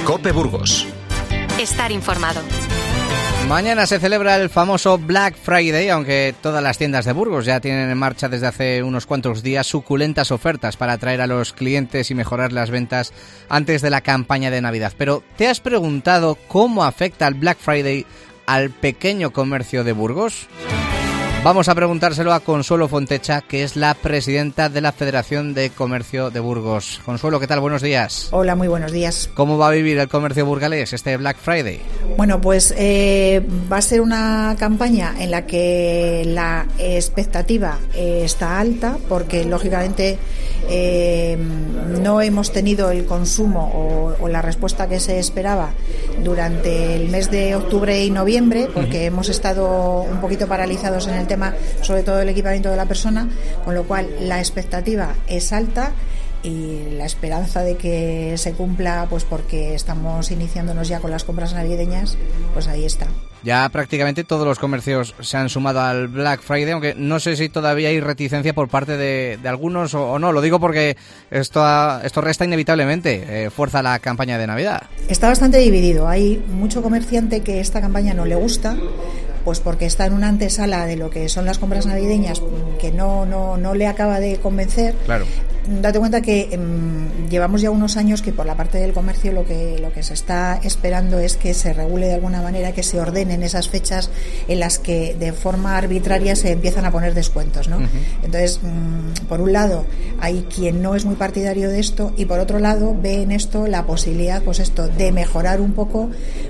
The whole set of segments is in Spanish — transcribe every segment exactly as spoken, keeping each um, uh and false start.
COPE Burgos. Estar informado. Mañana se celebra el famoso Black Friday, aunque todas las tiendas de Burgos ya tienen en marcha desde hace unos cuantos días suculentas ofertas para atraer a los clientes y mejorar las ventas antes de la campaña de Navidad. Pero, ¿te has preguntado cómo afecta el Black Friday al pequeño comercio de Burgos? Vamos a preguntárselo a Consuelo Fontecha, que es la presidenta de la Federación de Comercio de Burgos. Consuelo, ¿qué tal? Buenos días. Hola, muy buenos días. ¿Cómo va a vivir el comercio burgalés este Black Friday? Bueno, pues eh, va a ser una campaña en la que la expectativa eh, está alta, porque lógicamente eh, no hemos tenido el consumo o, o la respuesta que se esperaba durante el mes de octubre y noviembre, porque uh-huh. hemos estado un poquito paralizados en el tema tema, sobre todo el equipamiento de la persona, con lo cual la expectativa es alta y la esperanza de que se cumpla, pues porque estamos iniciándonos ya con las compras navideñas, pues ahí está. Ya prácticamente todos los comercios se han sumado al Black Friday, aunque no sé si todavía hay reticencia por parte de, de algunos o, o no. Lo digo porque esto, esto resta inevitablemente eh, fuerza a la campaña de Navidad. Está bastante dividido. Hay mucho comerciante que esta campaña no le gusta, pues porque está en una antesala de lo que son las compras navideñas que no no no le acaba de convencer. Claro. Date cuenta que mmm, llevamos ya unos años que por la parte del comercio lo que lo que se está esperando es que se regule de alguna manera, que se ordenen esas fechas en las que de forma arbitraria se empiezan a poner descuentos, ¿no? Uh-huh. Entonces, mmm, por un lado hay quien no es muy partidario de esto y por otro lado ve en esto la posibilidad, pues esto, de mejorar un poco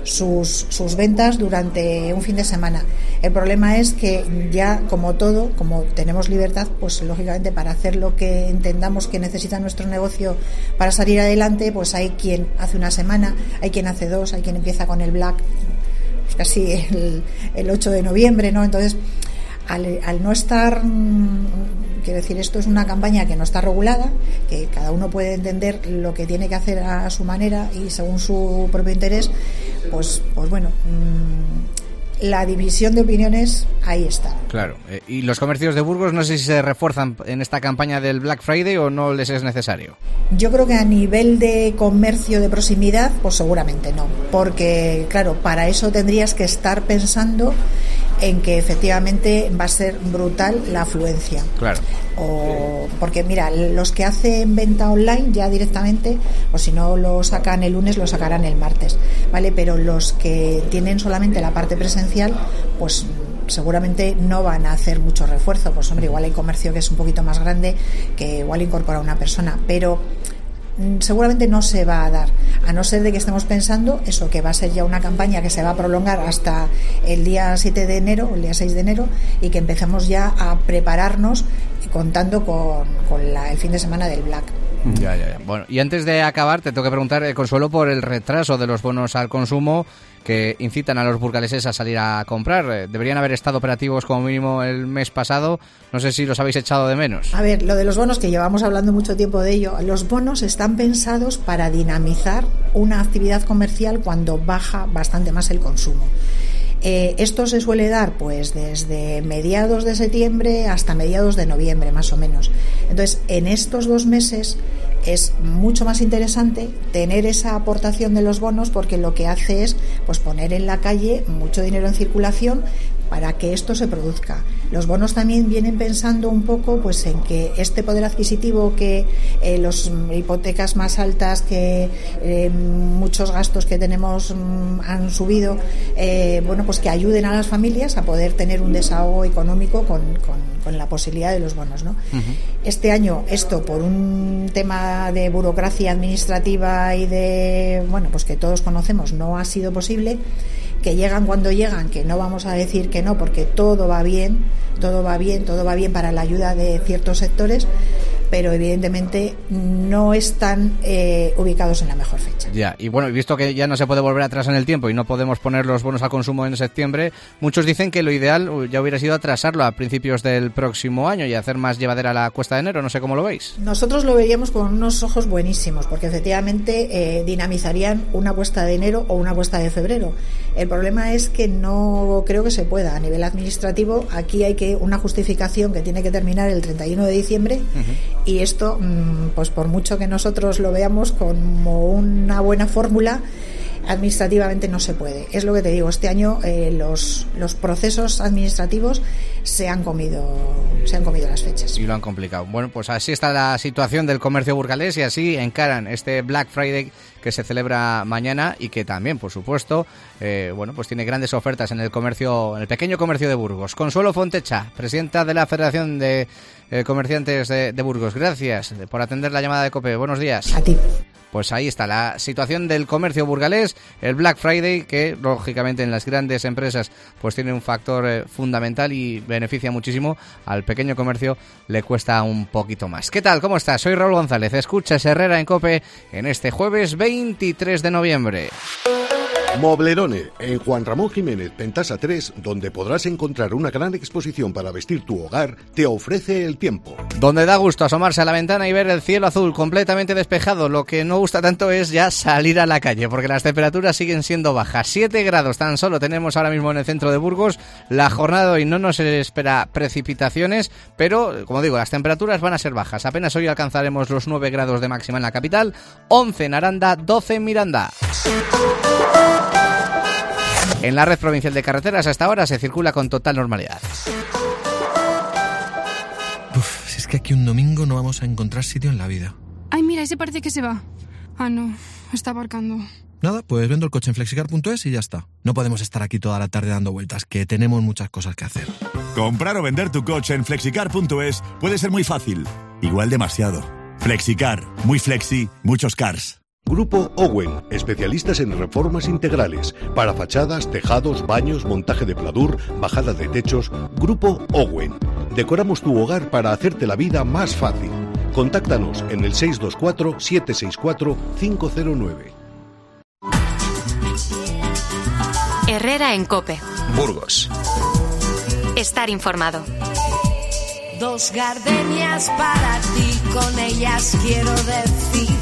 sus sus ventas durante un fin de semana. El problema es que ya, como todo, como tenemos libertad, pues lógicamente para hacer lo que entendamos que necesita nuestro negocio para salir adelante, pues hay quien hace una semana, hay quien hace dos, hay quien empieza con el Black pues casi el, el ocho de noviembre, ¿no? Entonces, al, al no estar, quiero decir, esto es una campaña que no está regulada, que cada uno puede entender lo que tiene que hacer a su manera y según su propio interés, pues, pues bueno, mmm, la división de opiniones ahí está. Claro. Eh, ¿Y los comercios de Burgos no sé si se refuerzan en esta campaña del Black Friday o no les es necesario? Yo creo que a nivel de comercio de proximidad, pues seguramente no. Porque, claro, para eso tendrías que estar pensando en que efectivamente va a ser brutal la afluencia. Claro. O porque mira, los que hacen venta online ya directamente, o si no lo sacan el lunes, lo sacarán el martes, ¿vale? Pero los que tienen solamente la parte presencial, pues seguramente no van a hacer mucho refuerzo. Pues hombre, igual hay comercio que es un poquito más grande, que igual incorpora una persona, pero seguramente no se va a dar, a no ser de que estemos pensando eso, que va a ser ya una campaña que se va a prolongar hasta el día siete de enero, el día seis de enero, y que empecemos ya a prepararnos contando con, con la, el fin de semana del Black. Ya, ya, ya. Bueno, y antes de acabar, te tengo que preguntar, eh, Consuelo, por el retraso de los bonos al consumo que incitan a los burgaleses a salir a comprar. Eh, deberían haber estado operativos como mínimo el mes pasado. No sé si los habéis echado de menos. A ver, lo de los bonos, que llevamos hablando mucho tiempo de ello, los bonos están pensados para dinamizar una actividad comercial cuando baja bastante más el consumo. Eh, esto se suele dar pues desde mediados de septiembre hasta mediados de noviembre, más o menos. Entonces, en estos dos meses es mucho más interesante tener esa aportación de los bonos, porque lo que hace es pues poner en la calle mucho dinero en circulación para que esto se produzca. Los bonos también vienen pensando un poco pues en que este poder adquisitivo, que eh, las hipotecas más altas, que eh, muchos gastos que tenemos mm, han subido, eh, bueno, pues que ayuden a las familias a poder tener un desahogo económico con, con, con la posibilidad de los bonos, ¿no? Uh-huh. Este año esto, por un tema de burocracia administrativa y de, bueno, pues que todos conocemos, no ha sido posible. Que llegan cuando llegan, que no vamos a decir que no, porque todo va bien, todo va bien, todo va bien para la ayuda de ciertos sectores, pero evidentemente no están eh, ubicados en la mejor fecha. Ya, y bueno, visto que ya no se puede volver atrás en el tiempo y no podemos poner los bonos al consumo en septiembre, muchos dicen que lo ideal ya hubiera sido atrasarlo a principios del próximo año y hacer más llevadera la cuesta de enero. No sé cómo lo veis. Nosotros lo veríamos con unos ojos buenísimos, porque efectivamente eh, dinamizarían una cuesta de enero o una cuesta de febrero. El problema es que no creo que se pueda a nivel administrativo. Aquí hay que una justificación que tiene que terminar el treinta y uno de diciembre. Uh-huh. y esto, pues por mucho que nosotros lo veamos como una buena fórmula, administrativamente no se puede. Es lo que te digo, este año eh, los, los procesos administrativos se han comido se han comido las fechas. Y lo han complicado. Bueno, pues así está la situación del comercio burgalés y así encaran este Black Friday que se celebra mañana y que también, por supuesto, eh, bueno, pues tiene grandes ofertas en el comercio, en el pequeño comercio de Burgos. Consuelo Fontecha, presidenta de la Federación de eh, Comerciantes de, de Burgos. Gracias por atender la llamada de COPE. Buenos días. A ti. Pues ahí está la situación del comercio burgalés, el Black Friday, que lógicamente en las grandes empresas pues tiene un factor eh, fundamental y beneficia muchísimo. Al pequeño comercio le cuesta un poquito más. ¿Qué tal? ¿Cómo estás? Soy Raúl González. Escuchas Herrera en COPE en este jueves veintitrés de noviembre. Moblerone, en Juan Ramón Jiménez, Pentasa tres, donde podrás encontrar una gran exposición para vestir tu hogar, te ofrece el tiempo. Donde da gusto asomarse a la ventana y ver el cielo azul completamente despejado. Lo que no gusta tanto es ya salir a la calle, porque las temperaturas siguen siendo bajas. siete grados tan solo tenemos ahora mismo en el centro de Burgos. La jornada de hoy no nos espera precipitaciones, pero, como digo, las temperaturas van a ser bajas. Apenas hoy alcanzaremos los nueve grados de máxima en la capital, once en Aranda, doce en Miranda. En la red provincial de carreteras hasta ahora se circula con total normalidad. Uf, si es que aquí un domingo no vamos a encontrar sitio en la vida. Ay, mira, ese parece que se va. Ah, no, está aparcando. Nada, pues vendo el coche en flexicar punto es y ya está. No podemos estar aquí toda la tarde dando vueltas, que tenemos muchas cosas que hacer. Comprar o vender tu coche en flexicar punto es puede ser muy fácil, igual demasiado. Flexicar, muy flexi, muchos cars. Grupo Owen, especialistas en reformas integrales, para fachadas, tejados, baños, montaje de pladur, bajada de techos. Grupo Owen. Decoramos tu hogar para hacerte la vida más fácil. Contáctanos en el seis dos cuatro, siete seis cuatro, cinco cero nueve. Herrera en COPE. Burgos. Estar informado. Dos gardenias para ti, con ellas quiero decir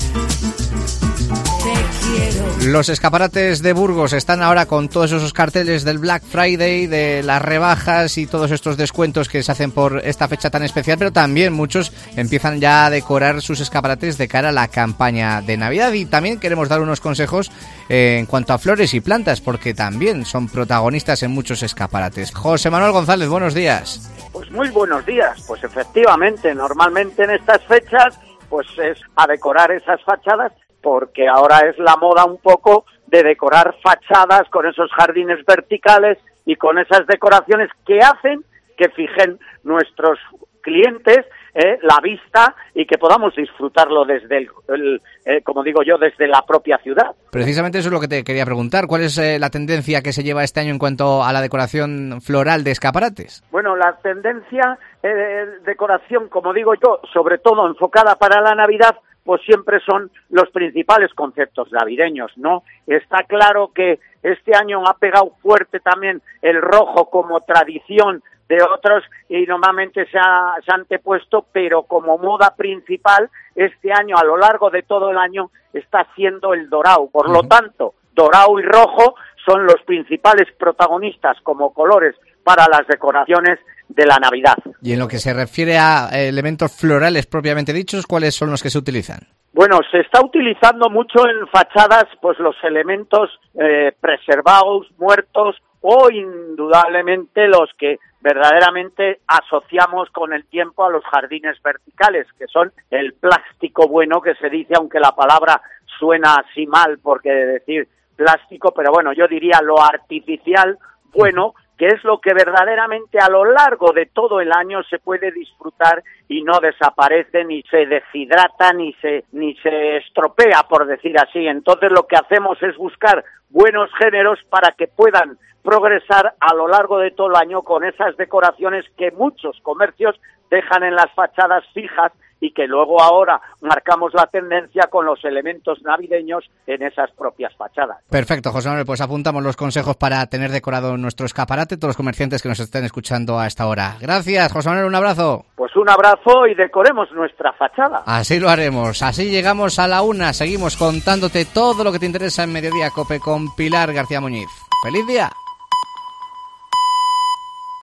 te quiero. Los escaparates de Burgos están ahora con todos esos carteles del Black Friday, de las rebajas y todos estos descuentos que se hacen por esta fecha tan especial, pero también muchos empiezan ya a decorar sus escaparates de cara a la campaña de Navidad. Y también queremos dar unos consejos eh, en cuanto a flores y plantas, porque también son protagonistas en muchos escaparates. José Manuel González, buenos días. Pues muy buenos días. Pues efectivamente, normalmente en estas fechas pues es a decorar esas fachadas, porque ahora es la moda un poco de decorar fachadas con esos jardines verticales y con esas decoraciones que hacen que fijen nuestros clientes eh, la vista y que podamos disfrutarlo desde, el, el eh, como digo yo, desde la propia ciudad. Precisamente eso es lo que te quería preguntar. ¿Cuál es eh, la tendencia que se lleva este año en cuanto a la decoración floral de escaparates? Bueno, la tendencia eh, decoración, como digo yo, sobre todo enfocada para la Navidad, pues siempre son los principales conceptos navideños, ¿no? Está claro que este año ha pegado fuerte también el rojo como tradición de otros y normalmente se ha, se ha antepuesto, pero como moda principal este año, a lo largo de todo el año, está siendo el dorado. Por lo tanto, dorado y rojo son los principales protagonistas como colores para las decoraciones de la Navidad. Y en lo que se refiere a elementos florales propiamente dichos, ¿cuáles son los que se utilizan? Bueno, se está utilizando mucho en fachadas pues los elementos eh, preservados, muertos o indudablemente los que verdaderamente asociamos con el tiempo a los jardines verticales, que son el plástico bueno que se dice, aunque la palabra suena así mal porque decir plástico, pero bueno, yo diría lo artificial bueno, que es lo que verdaderamente a lo largo de todo el año se puede disfrutar y no desaparece, ni se deshidrata, ni se, ni se estropea, por decir así. Entonces lo que hacemos es buscar buenos géneros para que puedan progresar a lo largo de todo el año con esas decoraciones que muchos comercios dejan en las fachadas fijas y que luego ahora marcamos la tendencia con los elementos navideños en esas propias fachadas. Perfecto, José Manuel, pues apuntamos los consejos para tener decorado nuestro escaparate, todos los comerciantes que nos estén escuchando a esta hora. Gracias, José Manuel, un abrazo. Pues un abrazo y decoremos nuestra fachada. Así lo haremos, así llegamos a la una, seguimos contándote todo lo que te interesa en Mediodía COPE con Pilar García Muñiz. ¡Feliz día!